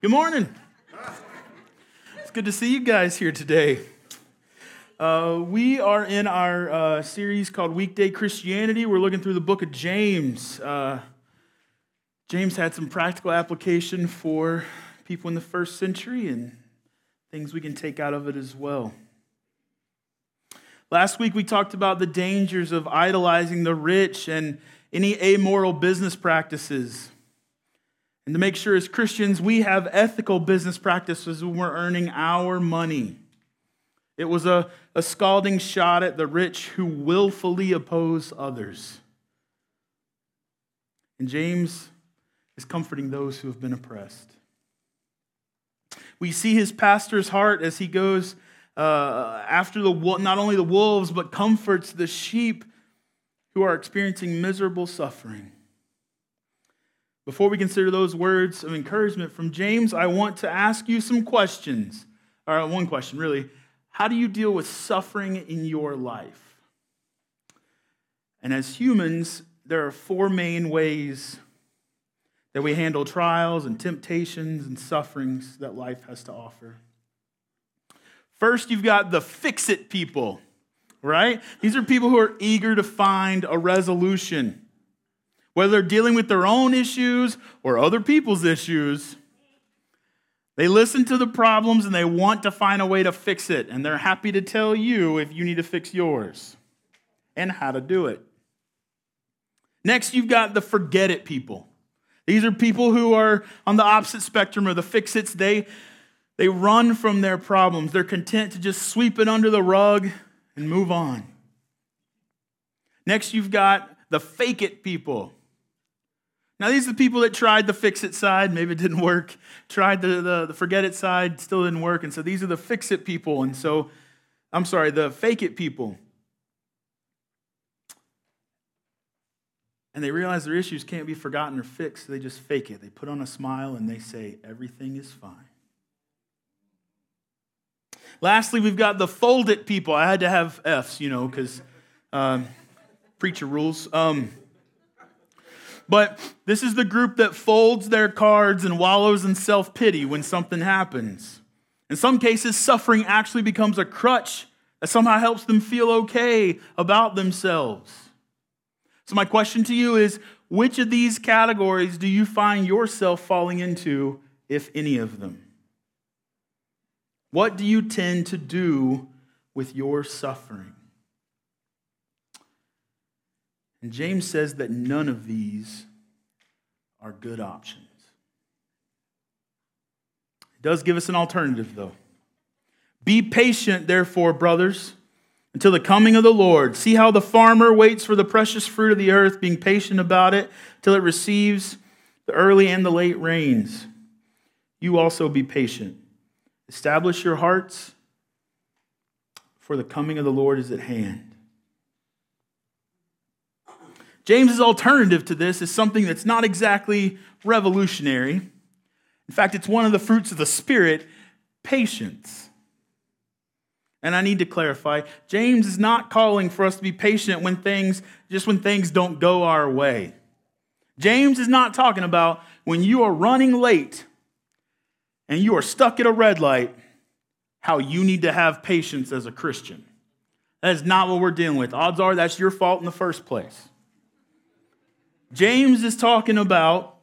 Good morning. It's good to see you guys here today. We are in our series called Weekday Christianity. We're looking through the book of James. James had some practical application for people in the first century and things we can take out of it as well. Last week we talked about the dangers of idolizing the rich and any amoral business practices. And to make sure as Christians we have ethical business practices when we're earning our money. It was a scalding shot at the rich who willfully oppose others. And James is comforting those who have been oppressed. We see his pastor's heart as he goes after not only the wolves, but comforts the sheep who are experiencing miserable suffering. Before we consider those words of encouragement from James, I want to ask you some questions. Or one question, really. How do you deal with suffering in your life? And as humans, there are four main ways that we handle trials and temptations and sufferings that life has to offer. First, you've got the fix-it people, right? These are people who are eager to find a resolution. Whether they're dealing with their own issues or other people's issues, they listen to the problems and they want to find a way to fix it. And they're happy to tell you if you need to fix yours and how to do it. Next, you've got the forget it people. These are people who are on the opposite spectrum of the fix-its. They run from their problems. They're content to just sweep it under the rug and move on. Next, you've got the fake it people. Now, these are the people that tried the fix-it side. Maybe it didn't work. Tried the forget-it side. Still didn't work. And so these are the fix-it people. And so, the fake-it people. And they realize their issues can't be forgotten or fixed. So they just fake it. They put on a smile and they say, everything is fine. Lastly, we've got the fold-it people. I had to have F's, because preacher rules. But this is the group that folds their cards and wallows in self-pity when something happens. In some cases, suffering actually becomes a crutch that somehow helps them feel okay about themselves. So my question to you is, which of these categories do you find yourself falling into, if any of them? What do you tend to do with your suffering? And James says that none of these are good options. It does give us an alternative, though. Be patient, therefore, brothers, until the coming of the Lord. See how the farmer waits for the precious fruit of the earth, being patient about it, till it receives the early and the late rains. You also be patient. Establish your hearts, for the coming of the Lord is at hand. James's alternative to this is something that's not exactly revolutionary. In fact, it's one of the fruits of the Spirit, patience. And I need to clarify, James is not calling for us to be patient when things don't go our way. James is not talking about when you are running late and you are stuck at a red light, how you need to have patience as a Christian. That is not what we're dealing with. Odds are that's your fault in the first place. James is talking about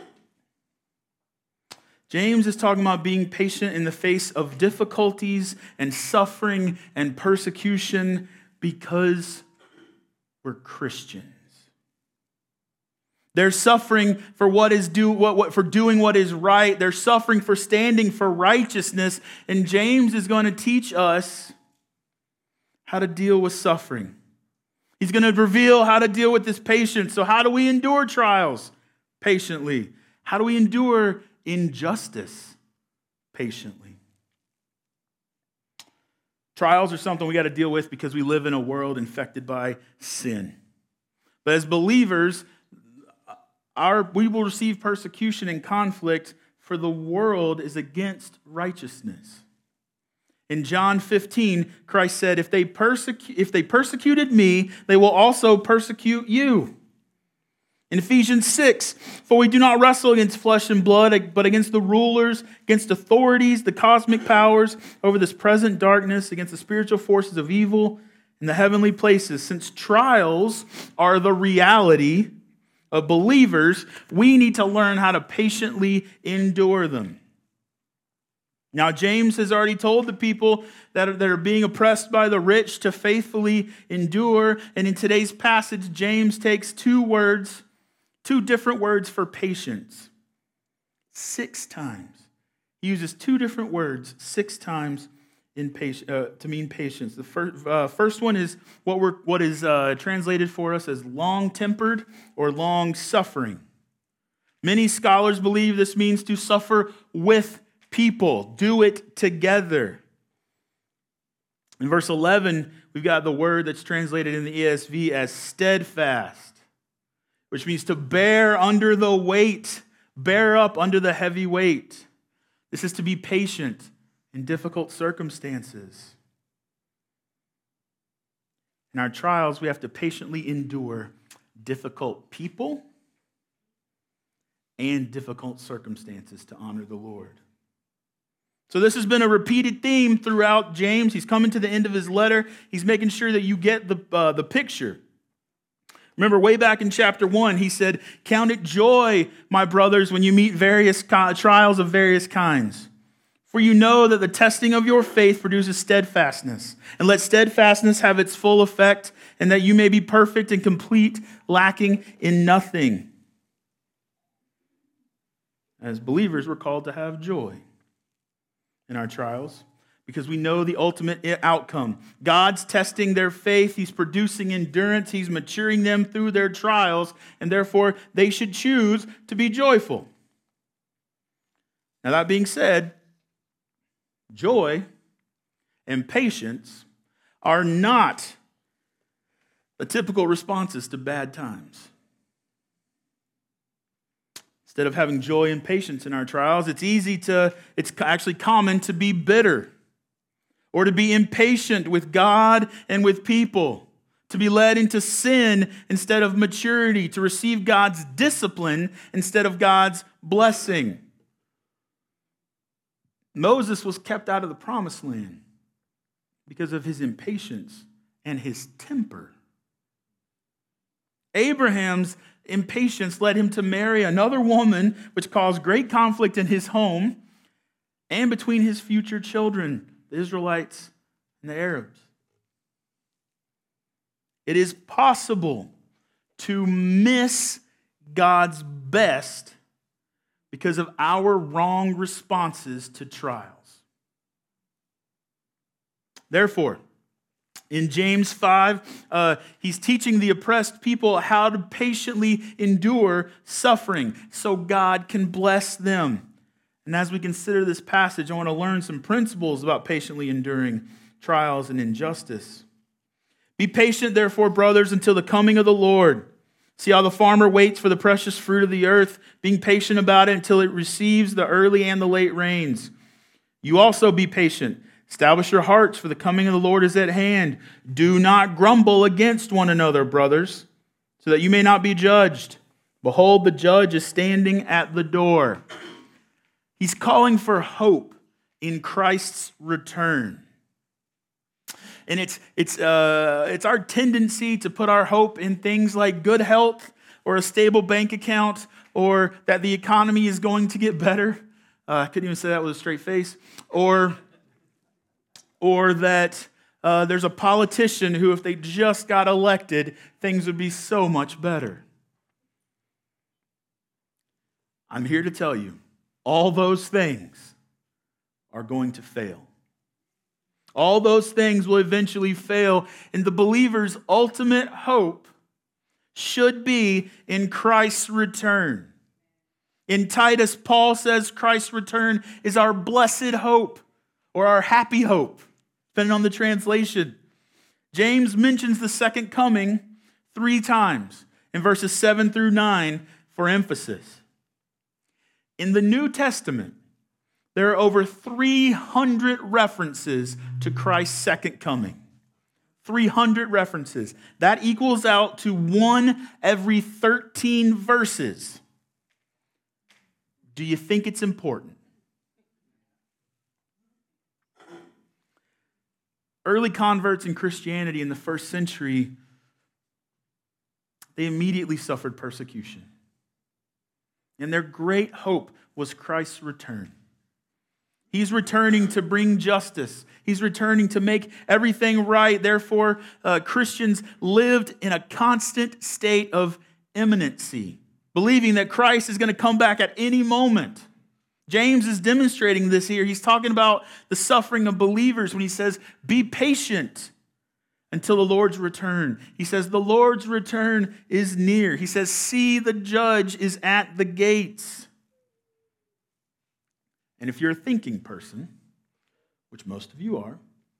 being patient in the face of difficulties and suffering and persecution because we're Christians. They're suffering for for doing what is right. They're suffering for standing for righteousness. And James is going to teach us how to deal with suffering. He's going to reveal how to deal with this patience. So how do we endure trials? Patiently. How do we endure injustice? Patiently. Trials are something we got to deal with because we live in a world infected by sin. But as believers, we will receive persecution and conflict, for the world is against righteousness. In John 15, Christ said, if they persecuted me, they will also persecute you. In Ephesians 6, for we do not wrestle against flesh and blood, but against the rulers, against authorities, the cosmic powers over this present darkness, against the spiritual forces of evil in the heavenly places. Since trials are the reality of believers, we need to learn how to patiently endure them. Now, James has already told the people that are being oppressed by the rich to faithfully endure. And in today's passage, James takes two different words for patience. 6 times. He uses 2 different words 6 times to mean patience. The first one is what is translated for us as long-tempered or long-suffering. Many scholars believe this means to suffer with people. Do it together. In verse 11, we've got the word that's translated in the ESV as steadfast, which means to bear under the weight, bear up under the heavy weight. This is to be patient in difficult circumstances. In our trials, we have to patiently endure difficult people and difficult circumstances to honor the Lord. So this has been a repeated theme throughout James. He's coming to the end of his letter. He's making sure that you get the picture. Remember, way back in chapter 1, he said, "Count it joy, my brothers, when you meet various trials of various kinds. For you know that the testing of your faith produces steadfastness. And let steadfastness have its full effect, and that you may be perfect and complete, lacking in nothing." As believers, we're called to have joy in our trials because we know the ultimate outcome. God's testing their faith. He's producing endurance. He's maturing them through their trials, and therefore they should choose to be joyful. Now, that being said, joy and patience are not the typical responses to bad times. Instead of having joy and patience in our trials, it's actually common to be bitter or to be impatient with God and with people, to be led into sin instead of maturity, to receive God's discipline instead of God's blessing. Moses was kept out of the promised land because of his impatience and his temper. Abraham's impatience led him to marry another woman, which caused great conflict in his home and between his future children, the Israelites and the Arabs. It is possible to miss God's best because of our wrong responses to trials. Therefore, in James 5, he's teaching the oppressed people how to patiently endure suffering so God can bless them. And as we consider this passage, I want to learn some principles about patiently enduring trials and injustice. Be patient, therefore, brothers, until the coming of the Lord. See how the farmer waits for the precious fruit of the earth, being patient about it until it receives the early and the late rains. You also be patient. Establish your hearts, for the coming of the Lord is at hand. Do not grumble against one another, brothers, so that you may not be judged. Behold, the judge is standing at the door. He's calling for hope in Christ's return. And it's our tendency to put our hope in things like good health or a stable bank account or that the economy is going to get better. I couldn't even say that with a straight face. Or that there's a politician who, if they just got elected, things would be so much better. I'm here to tell you, all those things are going to fail. All those things will eventually fail, and the believer's ultimate hope should be in Christ's return. In Titus, Paul says Christ's return is our blessed hope or our happy hope, depending on the translation. James mentions the second coming 3 times in verses 7 through 9 for emphasis. In the New Testament, there are over 300 references to Christ's second coming. 300 references. That equals out to 1 every 13 verses. Do you think it's important? Early converts in Christianity in the first century, they immediately suffered persecution. And their great hope was Christ's return. He's returning to bring justice. He's returning to make everything right. Therefore, Christians lived in a constant state of imminency, believing that Christ is going to come back at any moment. James is demonstrating this here. He's talking about the suffering of believers when he says, be patient until the Lord's return. He says, the Lord's return is near. He says, see, the judge is at the gates. And if you're a thinking person, which most of you are,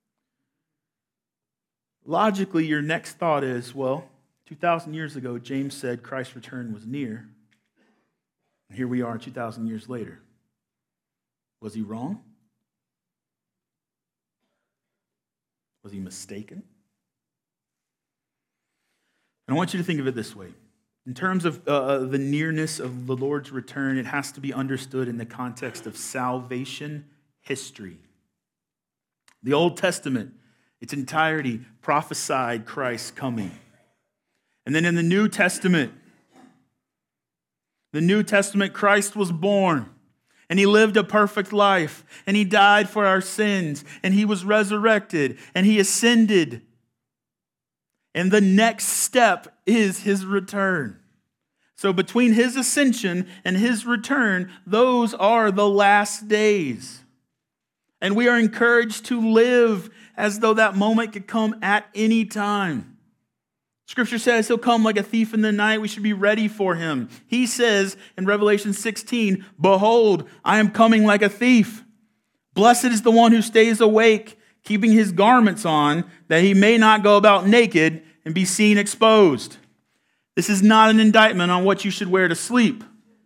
logically your next thought is, well, 2,000 years ago, James said Christ's return was near. And here we are 2,000 years later. Was he wrong? Was he mistaken? And I want you to think of it this way. In terms of the nearness of the Lord's return, it has to be understood in the context of salvation history. The Old Testament, its entirety, prophesied Christ's coming. And then in the New Testament, Christ was born. And he lived a perfect life. And he died for our sins. And he was resurrected. And he ascended. And the next step is his return. So between his ascension and his return, those are the last days. And we are encouraged to live as though that moment could come at any time. Scripture says he'll come like a thief in the night. We should be ready for him. He says in Revelation 16, behold, I am coming like a thief. Blessed is the one who stays awake, keeping his garments on, that he may not go about naked and be seen exposed. This is not an indictment on what you should wear to sleep.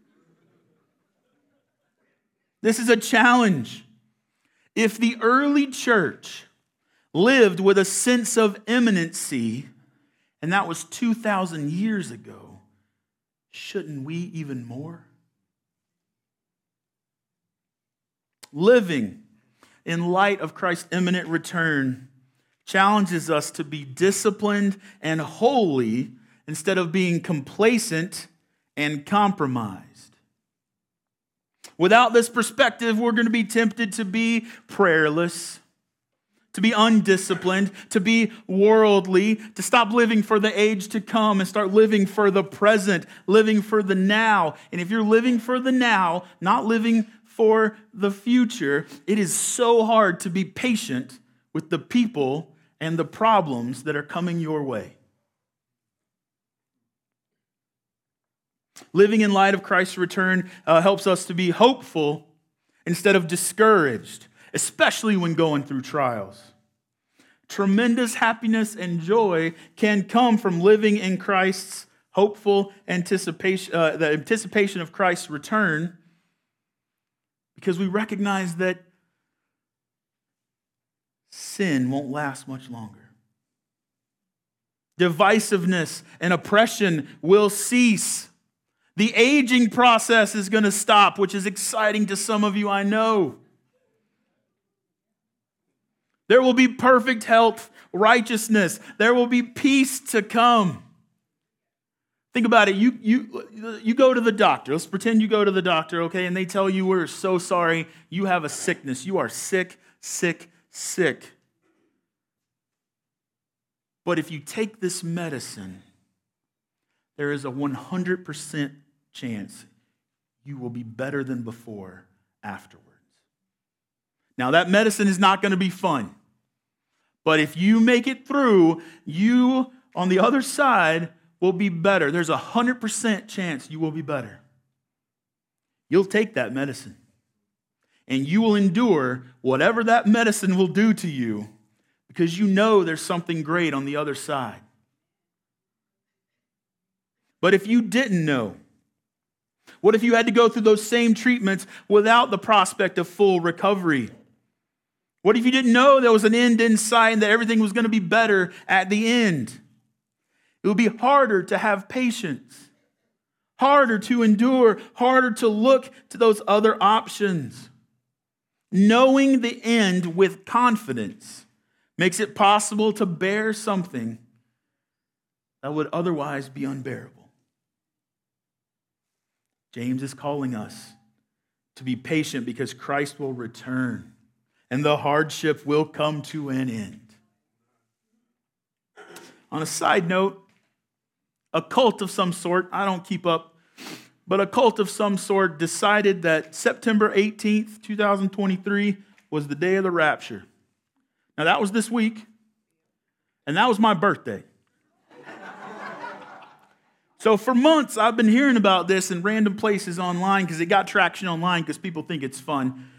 This is a challenge. If the early church lived with a sense of imminency, and that was 2,000 years ago, shouldn't we even more? Living in light of Christ's imminent return challenges us to be disciplined and holy instead of being complacent and compromised. Without this perspective, we're going to be tempted to be prayerless, to be undisciplined, to be worldly, to stop living for the age to come and start living for the present, living for the now. And if you're living for the now, not living for the future, it is so hard to be patient with the people and the problems that are coming your way. Living in light of Christ's return helps us to be hopeful instead of discouraged, especially when going through trials. Tremendous happiness and joy can come from living in Christ's hopeful anticipation, the anticipation of Christ's return, because we recognize that sin won't last much longer. Divisiveness and oppression will cease. The aging process is going to stop, which is exciting to some of you, I know. There will be perfect health, righteousness. There will be peace to come. Think about it. You go to the doctor. Let's pretend you go to the doctor, okay? And they tell you, we're so sorry. You have a sickness. You are sick, sick, sick. But if you take this medicine, there is a 100% chance you will be better than before afterwards. Now, that medicine is not going to be fun. But if you make it through, you, on the other side, will be better. There's a 100% chance you will be better. You'll take that medicine. And you will endure whatever that medicine will do to you because you know there's something great on the other side. But if you didn't know, what if you had to go through those same treatments without the prospect of full recovery? What if you didn't know there was an end in sight and that everything was going to be better at the end? It would be harder to have patience, harder to endure, harder to look to those other options. Knowing the end with confidence makes it possible to bear something that would otherwise be unbearable. James is calling us to be patient because Christ will return and the hardship will come to an end. On a side note, a cult of some sort, I don't keep up, but a cult of some sort decided that September 18th, 2023 was the day of the rapture. Now that was this week, and that was my birthday. So for months, I've been hearing about this in random places online because it got traction online because people think it's fun.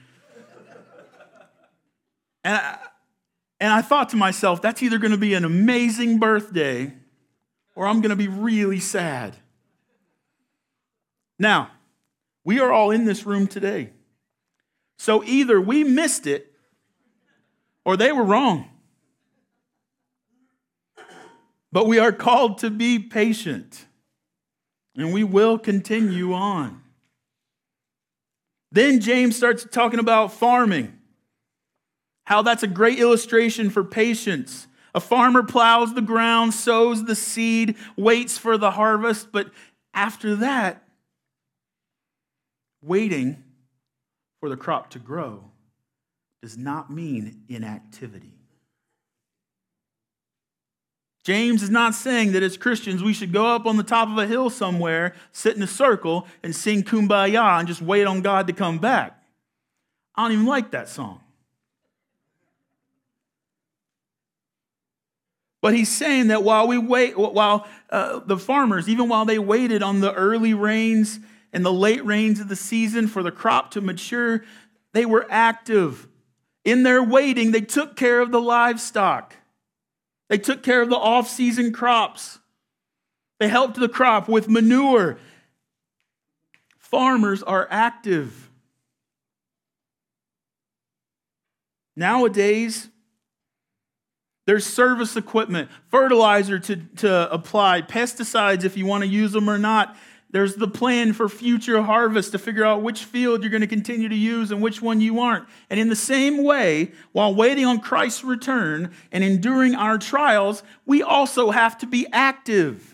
And I thought to myself, that's either going to be an amazing birthday or I'm going to be really sad. Now, we are all in this room today. So either we missed it or they were wrong. But we are called to be patient. And we will continue on. Then James starts talking about farming. How that's a great illustration for patience. A farmer plows the ground, sows the seed, waits for the harvest. But after that, waiting for the crop to grow does not mean inactivity. James is not saying that as Christians we should go up on the top of a hill somewhere, sit in a circle, and sing Kumbaya and just wait on God to come back. I don't even like that song. But he's saying that while the farmers, even while they waited on the early rains and the late rains of the season for the crop to mature, they were active. In their waiting, they took care of the livestock. They took care of the off-season crops. They helped the crop with manure. Farmers are active. Nowadays, there's service equipment, fertilizer to apply, pesticides if you want to use them or not. There's the plan for future harvest to figure out which field you're going to continue to use and which one you aren't. And in the same way, while waiting on Christ's return and enduring our trials, we also have to be active.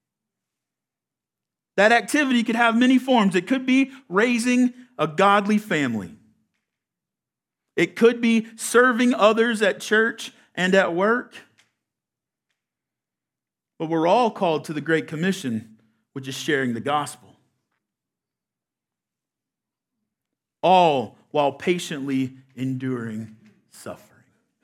That activity could have many forms. It could be raising a godly family. It could be serving others at church and at work. But we're all called to the Great Commission, which is sharing the gospel. All while patiently enduring suffering.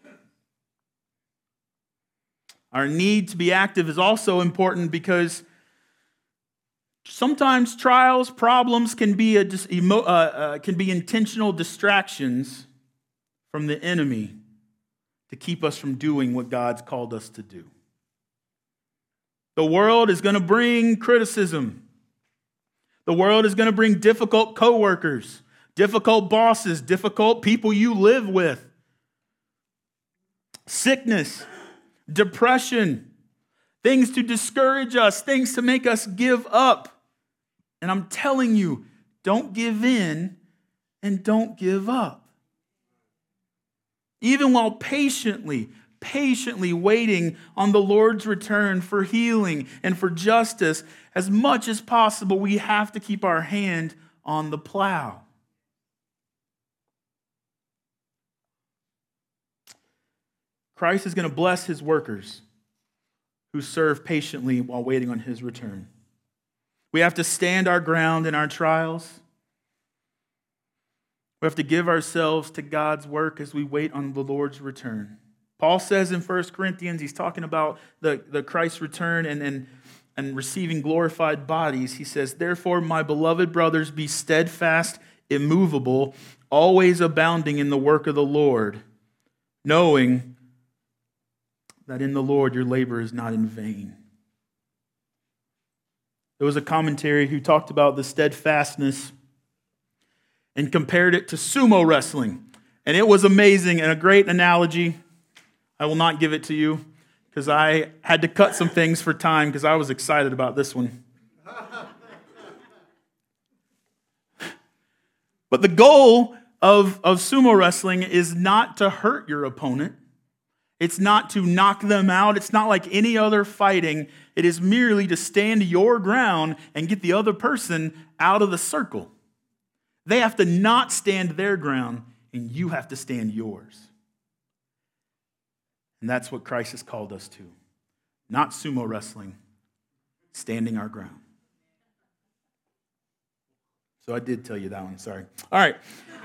Our need to be active is also important because sometimes trials, problems can be intentional distractions from the enemy to keep us from doing what God's called us to do. The world is going to bring criticism. The world is going to bring difficult coworkers, difficult bosses, difficult people you live with. Sickness, depression, things to discourage us, things to make us give up. And I'm telling you, don't give in and don't give up. Even while patiently waiting on the Lord's return for healing and for justice, as much as possible, we have to keep our hand on the plow. Christ is going to bless his workers who serve patiently while waiting on his return. We have to stand our ground in our trials. We have to give ourselves to God's work as we wait on the Lord's return. Paul says in 1 Corinthians, he's talking about the Christ's return and receiving glorified bodies. He says, "Therefore, my beloved brothers, be steadfast, immovable, always abounding in the work of the Lord, knowing that in the Lord your labor is not in vain." There was a commentary who talked about the steadfastness and compared it to sumo wrestling. And it was amazing and a great analogy. I will not give it to you because I had to cut some things for time because I was excited about this one. But the goal of sumo wrestling is not to hurt your opponent. It's not to knock them out. It's not like any other fighting. It is merely to stand your ground and get the other person out of the circle. They have to not stand their ground, and you have to stand yours. And that's what Christ has called us to. Not sumo wrestling, standing our ground. So I did tell you that one, sorry. All right.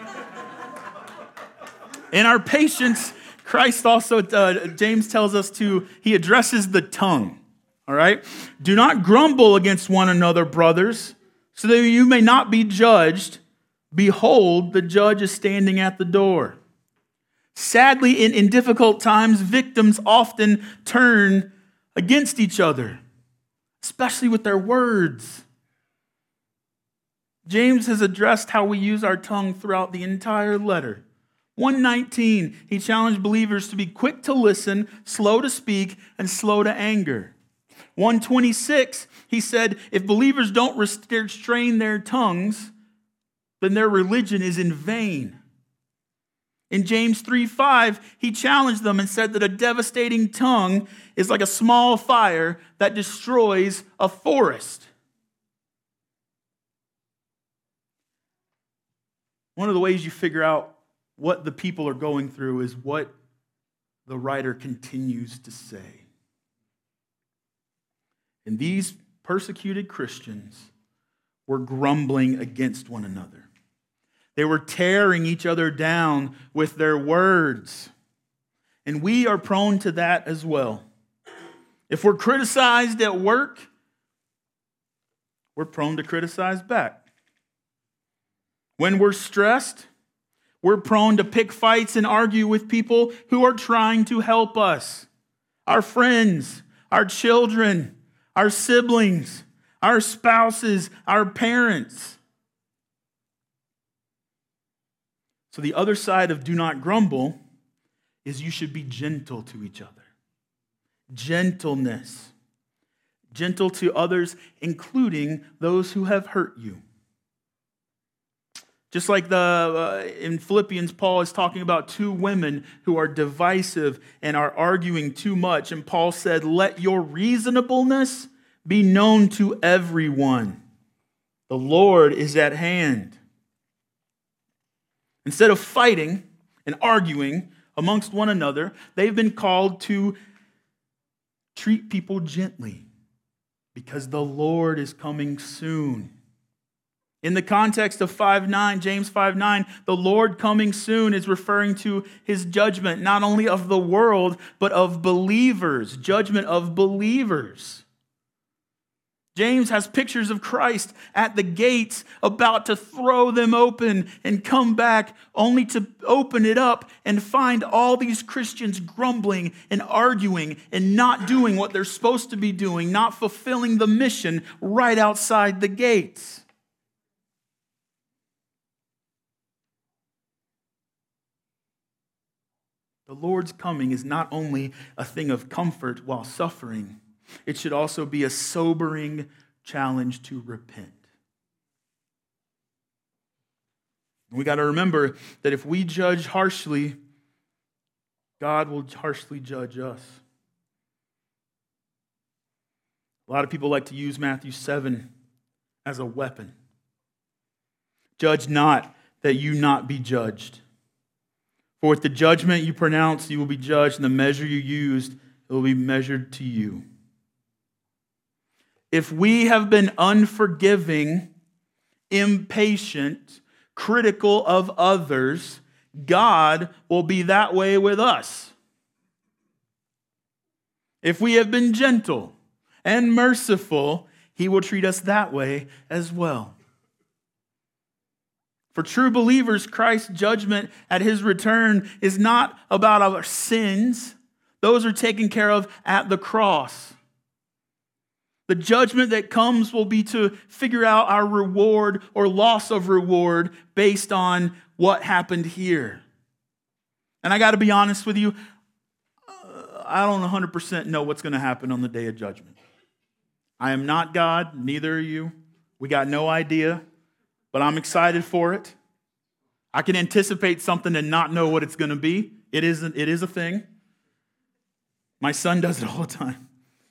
In our patience, Christ also, James tells us he addresses the tongue, all right? Do not grumble against one another, brothers, so that you may not be judged. Behold, the judge is standing at the door. Sadly, in difficult times, victims often turn against each other, especially with their words. James has addressed how we use our tongue throughout the entire letter. 1:19, he challenged believers to be quick to listen, slow to speak, and slow to anger. 1:26, he said, if believers don't restrain their tongues, then their religion is in vain. In James 3:5, he challenged them and said that a devastating tongue is like a small fire that destroys a forest. One of the ways you figure out what the people are going through is what the writer continues to say. And these persecuted Christians were grumbling against one another. They were tearing each other down with their words. And we are prone to that as well. If we're criticized at work, we're prone to criticize back. When we're stressed, we're prone to pick fights and argue with people who are trying to help us. Our friends, our children, our siblings, our spouses, our parents. So the other side of do not grumble is you should be gentle to each other. Gentleness. Gentle to others, including those who have hurt you. Just like in Philippians, Paul is talking about two women who are divisive and are arguing too much. And Paul said, let your reasonableness be known to everyone. The Lord is at hand. Instead of fighting and arguing amongst one another, they've been called to treat people gently because the Lord is coming soon. In the context of 5:9, James 5:9, the Lord coming soon is referring to his judgment, not only of the world, but of believers, judgment of believers. James has pictures of Christ at the gates about to throw them open and come back only to open it up and find all these Christians grumbling and arguing and not doing what they're supposed to be doing, not fulfilling the mission right outside the gates. The Lord's coming is not only a thing of comfort while suffering, it should also be a sobering challenge to repent. We got to remember that if we judge harshly, God will harshly judge us. A lot of people like to use Matthew 7 as a weapon. Judge not that you not be judged. For with the judgment you pronounce, you will be judged, and the measure you used, it will be measured to you. If we have been unforgiving, impatient, critical of others, God will be that way with us. If we have been gentle and merciful, he will treat us that way as well. For true believers, Christ's judgment at his return is not about our sins. Those are taken care of at the cross. The judgment that comes will be to figure out our reward or loss of reward based on what happened here. And I got to be honest with you, I don't 100% know what's going to happen on the day of judgment. I am not God, neither are you. We got no idea, but I'm excited for it. I can anticipate something and not know what it's going to be. It is a thing. My son does it all the time.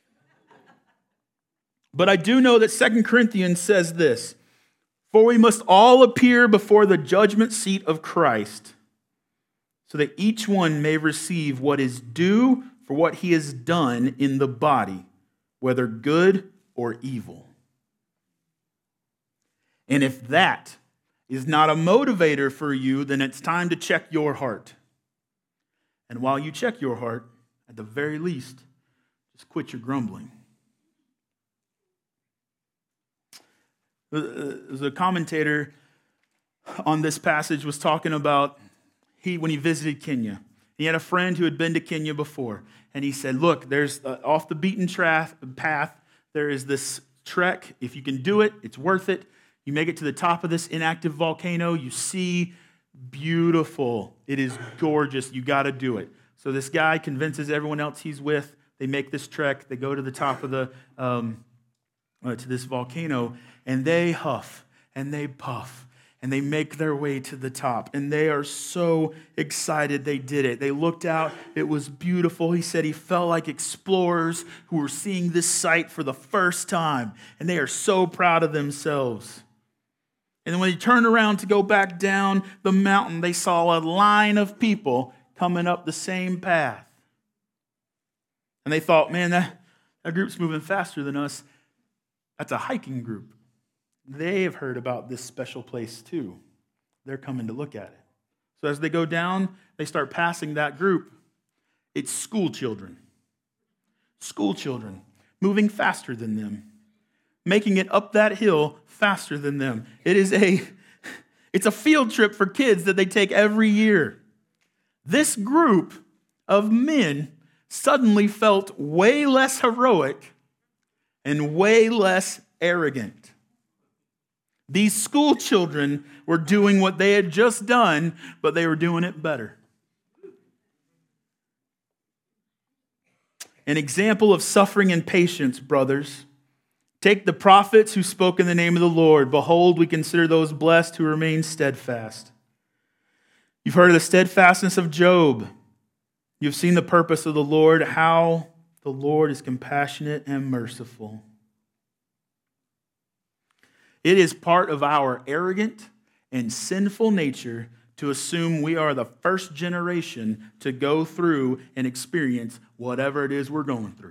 But I do know that 2 Corinthians says this, "For we must all appear before the judgment seat of Christ, so that each one may receive what is due for what he has done in the body, whether good or evil." And if that is not a motivator for you, then it's time to check your heart. And while you check your heart, at the very least, just quit your grumbling. The commentator on this passage was talking about when he visited Kenya. He had a friend who had been to Kenya before, and he said, look, there's off the beaten path, there is this trek. If you can do it, it's worth it. You make it to the top of this inactive volcano. You see beautiful. It is gorgeous. You got to do it. So this guy convinces everyone else he's with. They make this trek. They go to the top of to this volcano, and they huff and they puff and they make their way to the top. And they are so excited they did it. They looked out. It was beautiful. He said he felt like explorers who were seeing this sight for the first time. And they are so proud of themselves. And then when they turned around to go back down the mountain, they saw a line of people coming up the same path. And they thought, man, that group's moving faster than us. That's a hiking group. They have heard about this special place too. They're coming to look at it. So as they go down, they start passing that group. It's school children. School children moving faster than them, making it up that hill faster than them. It's a field trip for kids that they take every year. This group of men suddenly felt way less heroic and way less arrogant. These school children were doing what they had just done, but they were doing it better. An example of suffering and patience, brothers. Take the prophets who spoke in the name of the Lord. Behold, we consider those blessed who remain steadfast. You've heard of the steadfastness of Job. You've seen the purpose of the Lord, how the Lord is compassionate and merciful. It is part of our arrogant and sinful nature to assume we are the first generation to go through and experience whatever it is we're going through.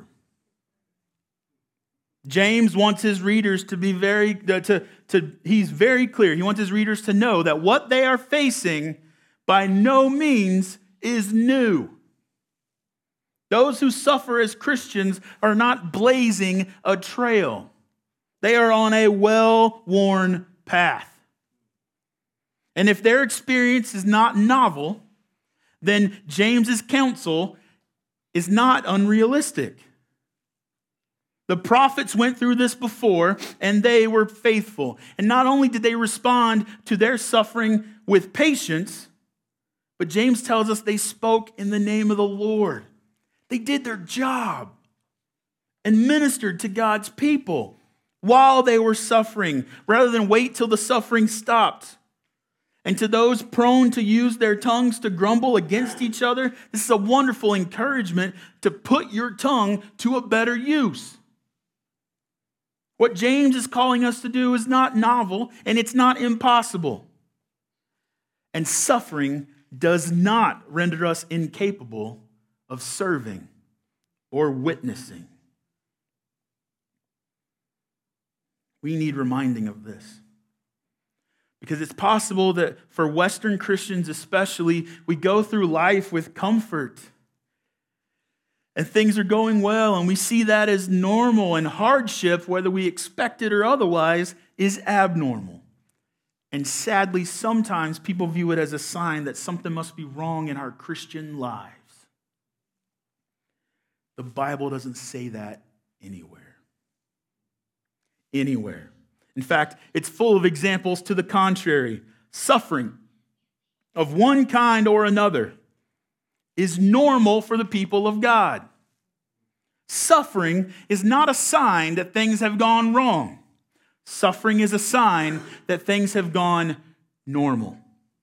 James wants his readers to be he's very clear. He wants his readers to know that what they are facing by no means is new. Those who suffer as Christians are not blazing a trail. They are on a well-worn path. And if their experience is not novel, then James's counsel is not unrealistic. The prophets went through this before, and they were faithful. And not only did they respond to their suffering with patience, but James tells us they spoke in the name of the Lord. They did their job and ministered to God's people while they were suffering, rather than wait till the suffering stopped. And to those prone to use their tongues to grumble against each other, this is a wonderful encouragement to put your tongue to a better use. What James is calling us to do is not novel, and it's not impossible. And suffering does not render us incapable of serving or witnessing. We need reminding of this. Because it's possible that for Western Christians especially, we go through life with comfort. And things are going well, and we see that as normal, and hardship, whether we expect it or otherwise, is abnormal. And sadly, sometimes people view it as a sign that something must be wrong in our Christian lives. The Bible doesn't say that anywhere. Anywhere. In fact, it's full of examples to the contrary. Suffering of one kind or another. is normal for the people of God. Suffering is not a sign that things have gone wrong. Suffering is a sign that things have gone normal.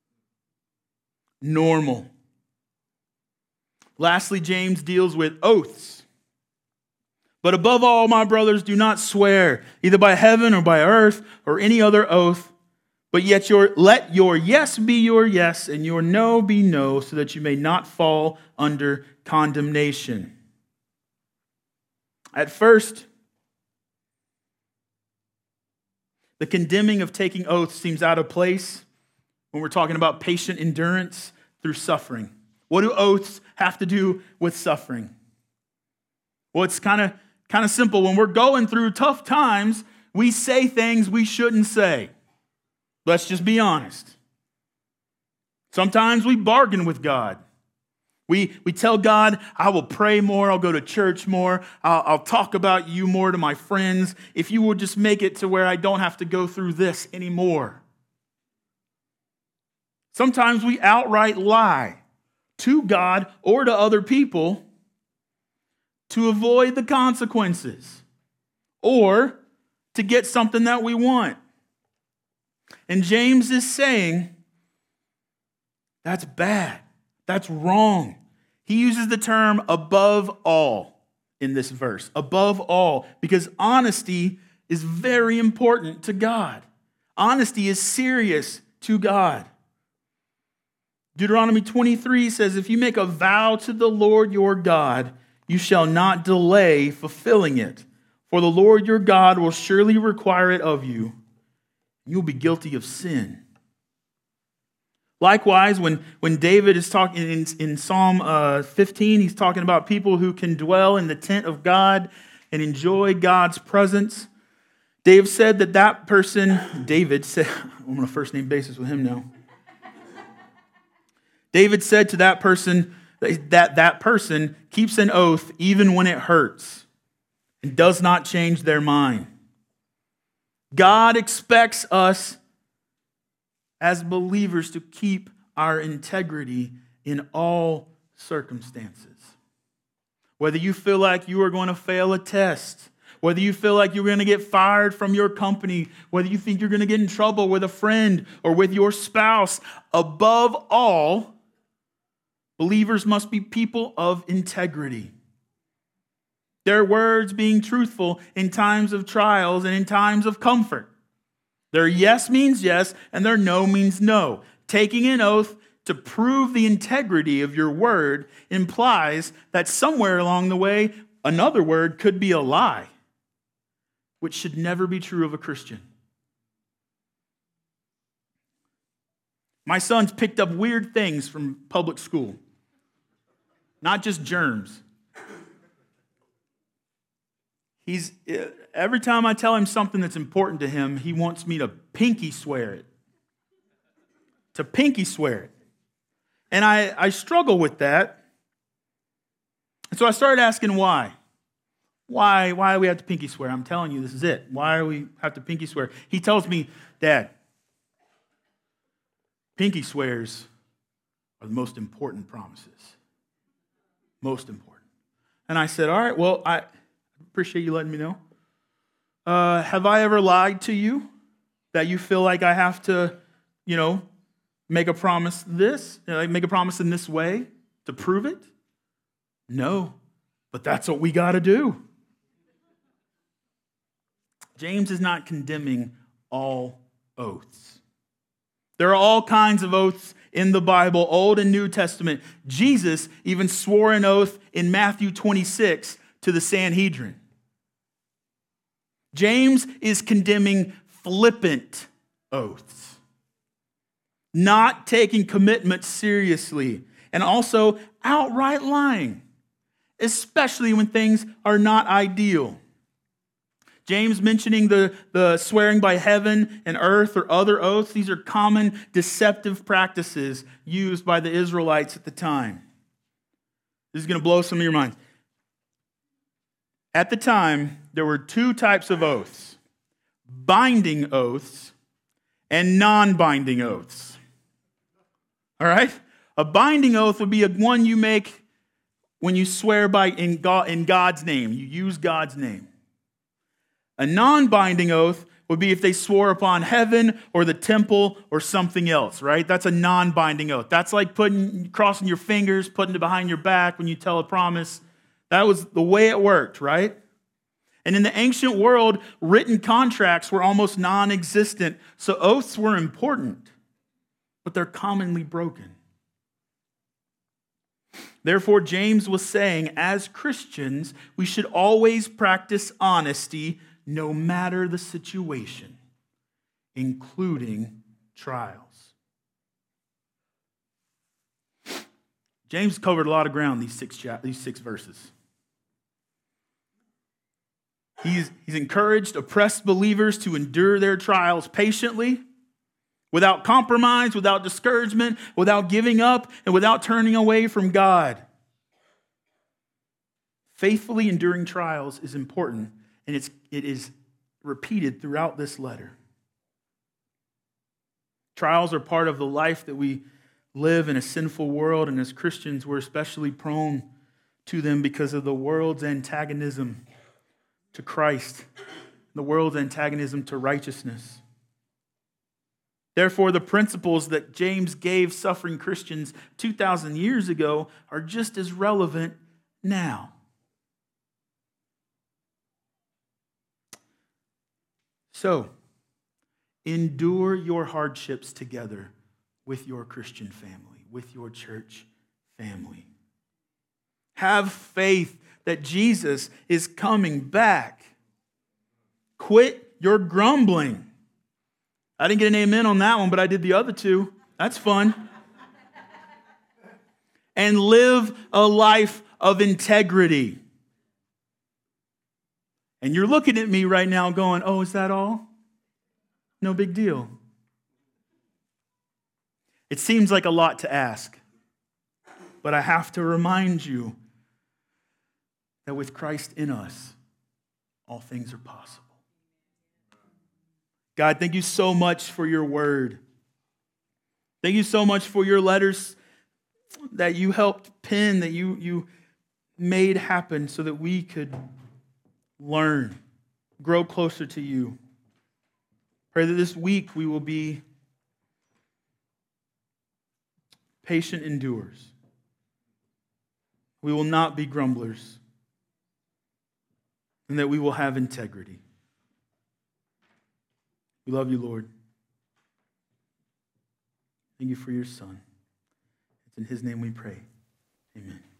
Normal. Lastly, James deals with oaths. But above all, my brothers, do not swear, either by heaven or by earth or any other oath, but yet let your yes be your yes and your no be no, so that you may not fall under condemnation. At first, the condemning of taking oaths seems out of place when we're talking about patient endurance through suffering. What do oaths have to do with suffering? Well, it's kind of simple. When we're going through tough times, we say things we shouldn't say. Let's just be honest. Sometimes we bargain with God. We tell God, I will pray more, I'll go to church more, I'll talk about you more to my friends, if you will just make it to where I don't have to go through this anymore. Sometimes we outright lie to God or to other people to avoid the consequences or to get something that we want. And James is saying, that's bad. That's wrong. He uses the term above all in this verse. Above all, because honesty is very important to God. Honesty is serious to God. Deuteronomy 23 says, if you make a vow to the Lord your God, you shall not delay fulfilling it. For the Lord your God will surely require it of you. You'll be guilty of sin. Likewise, when David is talking in Psalm 15, he's talking about people who can dwell in the tent of God and enjoy God's presence. David said, I'm on a first name basis with him now. David said to that person that person keeps an oath even when it hurts and does not change their mind. God expects us as believers to keep our integrity in all circumstances. Whether you feel like you are going to fail a test, whether you feel like you're going to get fired from your company, whether you think you're going to get in trouble with a friend or with your spouse, above all, believers must be people of integrity. Their words being truthful in times of trials and in times of comfort. Their yes means yes, and their no means no. Taking an oath to prove the integrity of your word implies that somewhere along the way, another word could be a lie, which should never be true of a Christian. My son's picked up weird things from public school, not just germs. Every time I tell him something that's important to him, he wants me to pinky swear it. To pinky swear it. And I struggle with that. And so I started asking why. Why do we have to pinky swear? I'm telling you, this is it. Why do we have to pinky swear? He tells me, Dad, pinky swears are the most important promises. Most important. And I said, all right, well, I appreciate you letting me know. Have I ever lied to you that you feel like I have to, make a promise make a promise in this way to prove it? No, but that's what we got to do. James is not condemning all oaths. There are all kinds of oaths in the Bible, Old and New Testament. Jesus even swore an oath in Matthew 26 to the Sanhedrin. James is condemning flippant oaths, not taking commitment seriously, and also outright lying, especially when things are not ideal. James mentioning the swearing by heaven and earth or other oaths, these are common deceptive practices used by the Israelites at the time. This is going to blow some of your minds. At the time, there were two types of oaths: binding oaths and non-binding oaths. All right? A binding oath would be one you make when you swear in God's name. You use God's name. A non-binding oath would be if they swore upon heaven or the temple or something else, right? That's a non-binding oath. That's like crossing your fingers, putting it behind your back when you tell a promise. That was the way it worked, right? And in the ancient world, written contracts were almost non-existent, so oaths were important, but they're commonly broken. Therefore, James was saying, as Christians, we should always practice honesty no matter the situation, including trials. James covered a lot of ground these six verses. He's encouraged oppressed believers to endure their trials patiently, without compromise, without discouragement, without giving up, and without turning away from God. Faithfully enduring trials is important, and it is repeated throughout this letter. Trials are part of the life that we live in a sinful world, and as Christians, we're especially prone to them because of the world's antagonism to Christ, the world's antagonism to righteousness. Therefore, the principles that James gave suffering Christians 2,000 years ago are just as relevant now. So, endure your hardships together with your Christian family, with your church family. Have faith that Jesus is coming back. Quit your grumbling. I didn't get an amen on that one, but I did the other two. That's fun. And live a life of integrity. And you're looking at me right now going, oh, is that all? No big deal. It seems like a lot to ask, but I have to remind you that with Christ in us, all things are possible. God, thank you so much for your word. Thank you so much for your letters that you helped pen, that you made happen so that we could learn, grow closer to you. Pray that this week we will be patient endurers. We will not be grumblers. And that we will have integrity. We love you, Lord. Thank you for your Son. It's in his name we pray. Amen.